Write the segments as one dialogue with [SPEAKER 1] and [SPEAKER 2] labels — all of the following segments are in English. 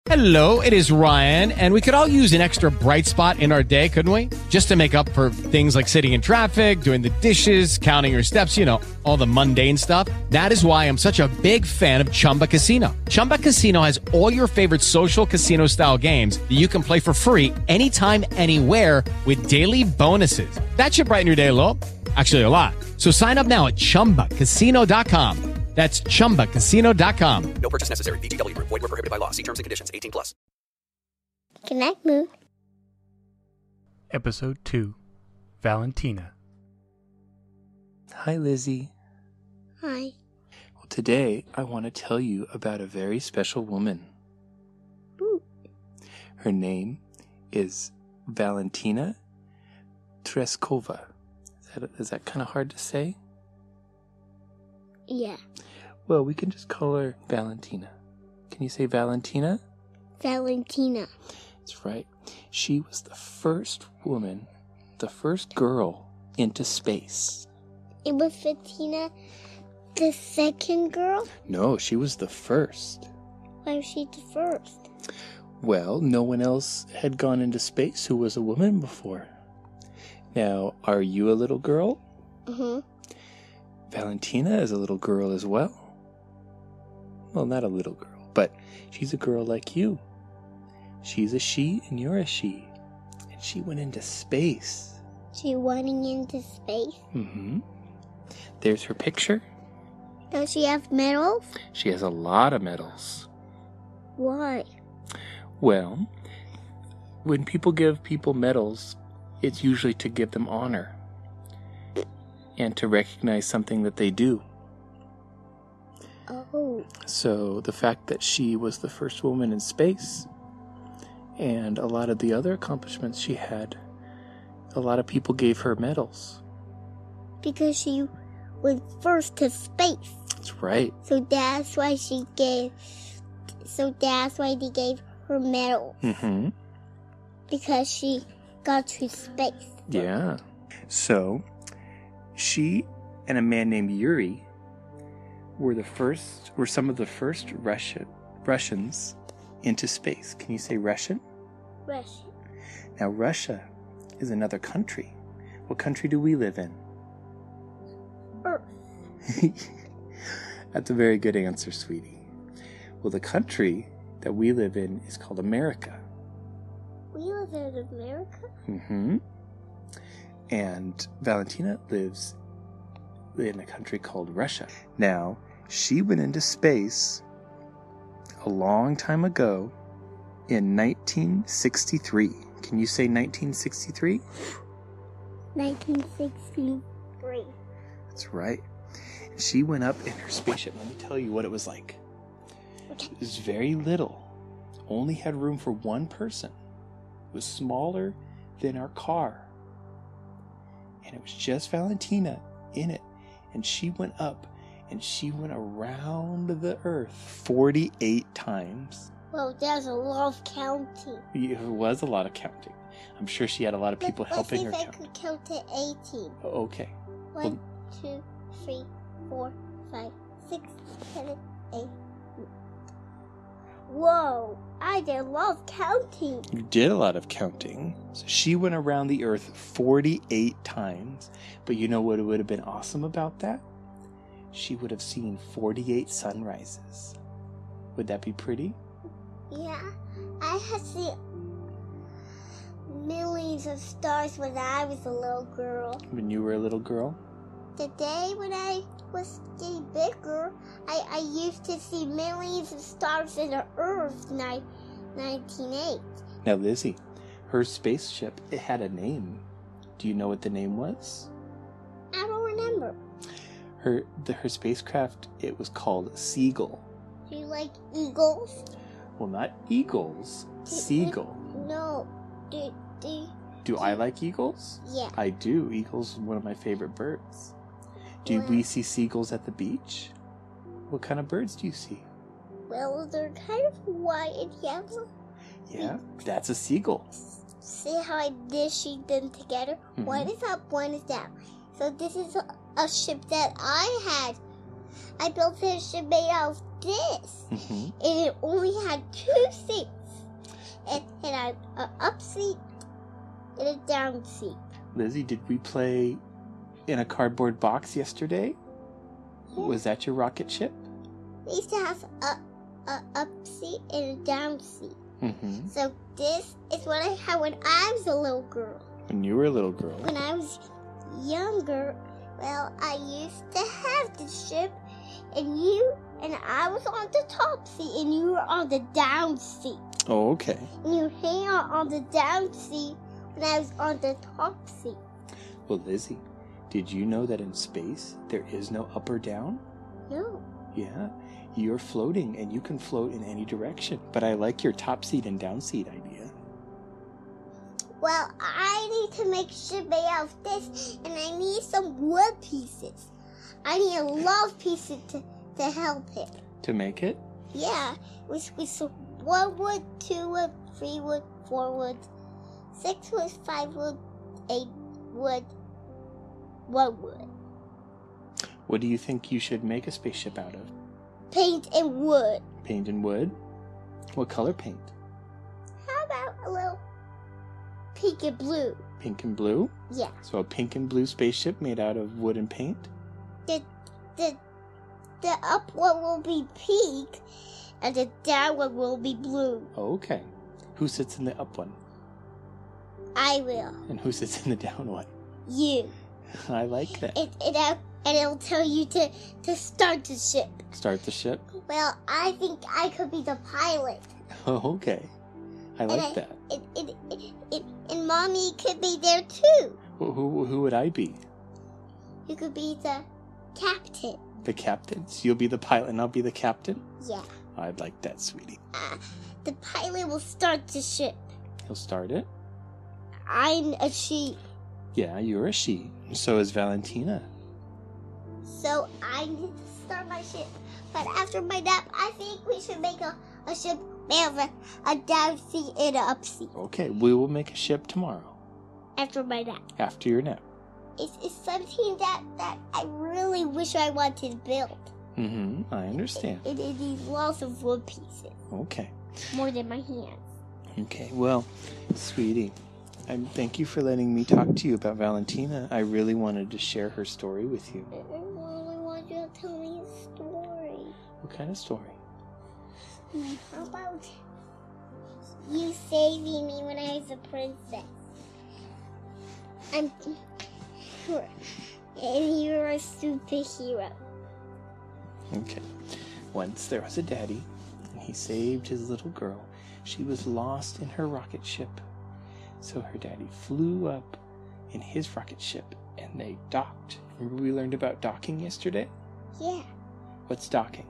[SPEAKER 1] Hello, it is Ryan, and we could all use an extra bright spot in our day, couldn't we? Just to make up for things like sitting in traffic, doing the dishes, counting your steps, you know, all the mundane stuff. That is why I'm such a big fan of Chumba Casino. Chumba Casino has all your favorite social casino-style games that you can play for free anytime, anywhere with daily bonuses. That should brighten your day a little. Actually, a lot. So sign up now at ChumbaCasino.com. That's ChumbaCasino.com.
[SPEAKER 2] No purchase necessary. VGW Group. Void where prohibited by law. See terms and conditions. 18+.
[SPEAKER 3] Connect Move.
[SPEAKER 4] Episode 2. Valentina.
[SPEAKER 5] Hi, Lizzie.
[SPEAKER 3] Hi.
[SPEAKER 5] Well, today I want to tell you about a very special woman.
[SPEAKER 3] Ooh.
[SPEAKER 5] Her name is Valentina Tereshkova. Is that kind of hard to say?
[SPEAKER 3] Yeah.
[SPEAKER 5] Well, we can just call her Valentina. Can you say Valentina?
[SPEAKER 3] Valentina.
[SPEAKER 5] That's right. She was the first woman, the first girl into space.
[SPEAKER 3] It was Valentina, the second girl?
[SPEAKER 5] No, she was the first.
[SPEAKER 3] Why was she the first?
[SPEAKER 5] Well, no one else had gone into space who was a woman before. Now, are you a little girl?
[SPEAKER 3] Mm-hmm.
[SPEAKER 5] Valentina is a little girl as well. Well, not a little girl, but she's a girl like you. She's a she and you're a she. And she went into space.
[SPEAKER 3] She went into space?
[SPEAKER 5] Mm-hmm. There's her picture.
[SPEAKER 3] Does she have medals?
[SPEAKER 5] She has a lot of medals.
[SPEAKER 3] Why?
[SPEAKER 5] Well, when people give people medals, it's usually to give them honor and to recognize something that they do.
[SPEAKER 3] Oh.
[SPEAKER 5] So the fact that she was the first woman in space and a lot of the other accomplishments she had, a lot of people gave her medals.
[SPEAKER 3] Because she was first to space.
[SPEAKER 5] That's right.
[SPEAKER 3] So that's why they gave her medals.
[SPEAKER 5] Mm-hmm.
[SPEAKER 3] Because she got to space.
[SPEAKER 5] Yeah. So she and a man named Yuri were some of the first Russians into space. Can you say Russian?
[SPEAKER 3] Russian.
[SPEAKER 5] Now, Russia is another country. What country do we live in?
[SPEAKER 3] Earth.
[SPEAKER 5] That's a very good answer, sweetie. Well, the country that we live in is called America.
[SPEAKER 3] We live in America?
[SPEAKER 5] Mm-hmm. And Valentina lives in a country called Russia. Now, she went into space a long time ago in 1963. Can you say 1963?
[SPEAKER 3] 1963.
[SPEAKER 5] That's right. She went up in her spaceship. Let me tell you what it was like.
[SPEAKER 3] Okay.
[SPEAKER 5] It was very little. Only had room for one person. It was smaller than our car. And it was just Valentina in it. And she went up and she went around the Earth 48 times.
[SPEAKER 3] Well, there's a lot of counting.
[SPEAKER 5] It was a lot of counting. I'm sure she had a lot of people helping her
[SPEAKER 3] Let's see
[SPEAKER 5] count.
[SPEAKER 3] if I could count to 18.
[SPEAKER 5] Okay.
[SPEAKER 3] 1, 2, 3, 4, 5, 6, 7, 8. Whoa, I did a lot of counting.
[SPEAKER 5] You did a lot of counting. So she went around the Earth 48 times. But you know what would have been awesome about that? She would have seen 48 sunrises. Would that be pretty?
[SPEAKER 3] Yeah, I had seen millions of stars when I was a little girl.
[SPEAKER 5] When you were a little girl?
[SPEAKER 3] The day when I was getting bigger, I used to see millions of stars in the Earth in 1908.
[SPEAKER 5] Now, Lizzie, her spaceship, it had a name. Do you know what the name was?
[SPEAKER 3] I don't remember.
[SPEAKER 5] Her spacecraft, it was called Seagull.
[SPEAKER 3] Do you like eagles?
[SPEAKER 5] Well, not eagles. Seagull.
[SPEAKER 3] No.
[SPEAKER 5] Do I like eagles?
[SPEAKER 3] Yeah.
[SPEAKER 5] I do. Eagles are one of my favorite birds. Do we see seagulls at the beach? What kind of birds do you see?
[SPEAKER 3] Well, they're kind of white and yellow.
[SPEAKER 5] Yeah, that's a seagull.
[SPEAKER 3] See how I dished them together?
[SPEAKER 5] Mhm.
[SPEAKER 3] One is up, one is down. So this is a ship that I had I built a ship made out of this.
[SPEAKER 5] Mm-hmm.
[SPEAKER 3] And it only had 2 seats. It had an up seat and a down seat.
[SPEAKER 5] Lizzie, did we play in a cardboard box yesterday?
[SPEAKER 3] Yeah.
[SPEAKER 5] Was that your rocket ship?
[SPEAKER 3] We used to have a up seat and a down seat.
[SPEAKER 5] Mm-hmm.
[SPEAKER 3] So this is what I had when I was a little girl.
[SPEAKER 5] When you were a little girl.
[SPEAKER 3] When I was younger, well, I used to have the ship, and I was on the top seat, and you were on the down seat.
[SPEAKER 5] Oh, okay.
[SPEAKER 3] And you hang out on the down seat when I was on the top seat.
[SPEAKER 5] Well, Lizzie, did you know that in space there is no up or down?
[SPEAKER 3] No.
[SPEAKER 5] Yeah, you're floating and you can float in any direction. But I like your top seat and down seat idea.
[SPEAKER 3] Well, I need to make a ship made out of this, and I need some wood pieces. I need a lot of pieces to help it.
[SPEAKER 5] To make it?
[SPEAKER 3] Yeah, with 1 wood, 2 wood, 3 wood, 4 wood, 6 wood, 5 wood, 8 wood, 1 wood.
[SPEAKER 5] What do you think you should make a spaceship out of?
[SPEAKER 3] Paint and wood.
[SPEAKER 5] Paint and wood? What color paint?
[SPEAKER 3] How about a little pink and blue?
[SPEAKER 5] Pink and blue?
[SPEAKER 3] Yeah.
[SPEAKER 5] So a pink and blue spaceship made out of wood and paint?
[SPEAKER 3] The up one will be pink, and the down one will be blue.
[SPEAKER 5] Okay. Who sits in the up one?
[SPEAKER 3] I will.
[SPEAKER 5] And who sits in the down one?
[SPEAKER 3] You.
[SPEAKER 5] I like that.
[SPEAKER 3] And it'll tell you to start the ship.
[SPEAKER 5] Start the ship?
[SPEAKER 3] Well, I think I could be the pilot.
[SPEAKER 5] Oh, okay. I like that.
[SPEAKER 3] And Mommy could be there too.
[SPEAKER 5] Who would I be?
[SPEAKER 3] You could be the captain.
[SPEAKER 5] The captain? So you'll be the pilot and I'll be the captain?
[SPEAKER 3] Yeah.
[SPEAKER 5] I'd like that, sweetie.
[SPEAKER 3] The pilot will start the ship.
[SPEAKER 5] He'll start it?
[SPEAKER 3] I'm a she.
[SPEAKER 5] Yeah, you're a she. So is Valentina.
[SPEAKER 3] So I need to start my ship. But after my nap, I think we should make a ship made of a down seat and an up seat.
[SPEAKER 5] Okay, we will make a ship tomorrow.
[SPEAKER 3] After my nap.
[SPEAKER 5] After your nap.
[SPEAKER 3] It's something that I really wish I wanted to build.
[SPEAKER 5] Mm-hmm, I understand.
[SPEAKER 3] It needs lots of wood pieces.
[SPEAKER 5] Okay.
[SPEAKER 3] More than my hands.
[SPEAKER 5] Okay, well, sweetie, thank you for letting me talk to you about Valentina. I really wanted to share her story with you.
[SPEAKER 3] I really want you to tell me a story.
[SPEAKER 5] What kind of story?
[SPEAKER 3] How about you saving me when I was a princess? And you're a superhero.
[SPEAKER 5] Okay. Once there was a daddy, and he saved his little girl. She was lost in her rocket ship. So her daddy flew up in his rocket ship, and they docked. Remember we learned about docking yesterday?
[SPEAKER 3] Yeah.
[SPEAKER 5] What's docking?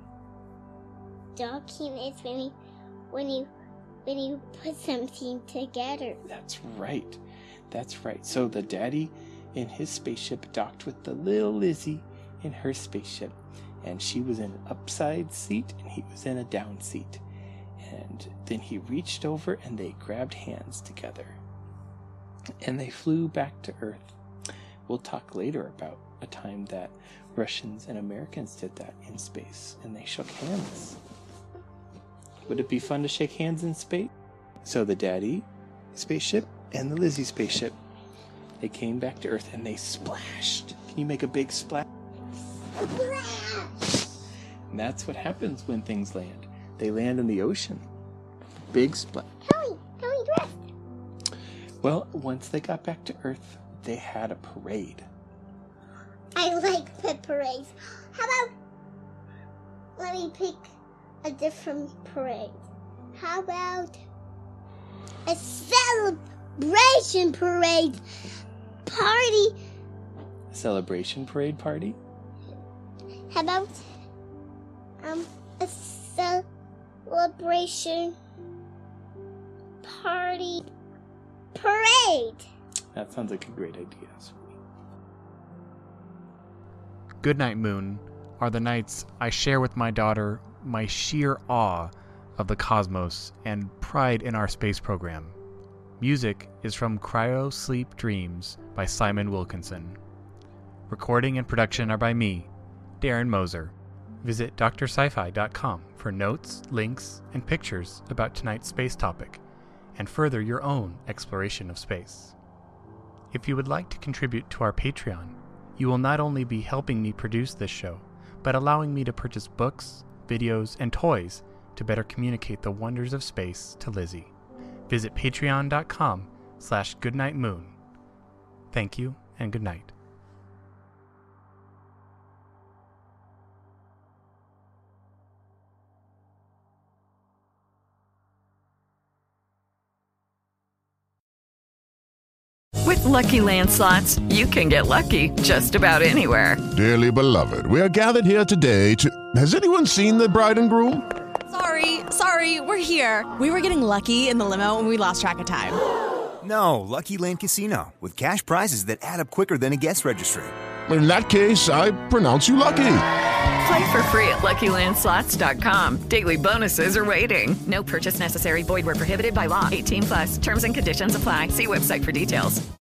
[SPEAKER 3] Docking is when you put something together.
[SPEAKER 5] That's right. That's right. So the daddy in his spaceship docked with the little Lizzie in her spaceship. And she was in an upside seat and he was in a down seat. And then he reached over and they grabbed hands together. And they flew back to Earth. We'll talk later about a time that Russians and Americans did that in space. And they shook hands. Would it be fun to shake hands in space? So the daddy spaceship and the Lizzie spaceship, they came back to Earth and they splashed. Can you make a big splash? And that's what happens when things land. They land in the ocean. Big splash.
[SPEAKER 3] How are you dressed?
[SPEAKER 5] Well, once they got back to Earth, they had a parade.
[SPEAKER 3] I like pet parades. How about let me pick a different parade? How about a celebration parade party?
[SPEAKER 5] Celebration parade party?
[SPEAKER 3] How about a celebration party parade?
[SPEAKER 5] That sounds like a great idea.
[SPEAKER 4] Goodnight Moon are the nights I share with my daughter my sheer awe of the cosmos and pride in our space program. Music is from Cryo Sleep Dreams by Simon Wilkinson. Recording and production are by me, Darren Moser. Visit drsci-fi.com for notes, links, and pictures about tonight's space topic, and further your own exploration of space. If you would like to contribute to our Patreon, you will not only be helping me produce this show, but allowing me to purchase books, videos, and toys to better communicate the wonders of space to Lizzie. Visit patreon.com/goodnightmoon. Thank you and good night.
[SPEAKER 6] With Lucky Land Slots, you can get lucky just about anywhere.
[SPEAKER 7] Dearly beloved, we are gathered here today to... Has anyone seen the bride and groom?
[SPEAKER 8] Sorry, we're here. We were getting lucky in the limo and we lost track of time.
[SPEAKER 9] No, Lucky Land Casino, with cash prizes that add up quicker than a guest registry.
[SPEAKER 7] In that case, I pronounce you lucky.
[SPEAKER 6] Play for free at LuckyLandSlots.com. Daily bonuses are waiting. No purchase necessary. Void where prohibited by law. 18+. Terms and conditions apply. See website for details.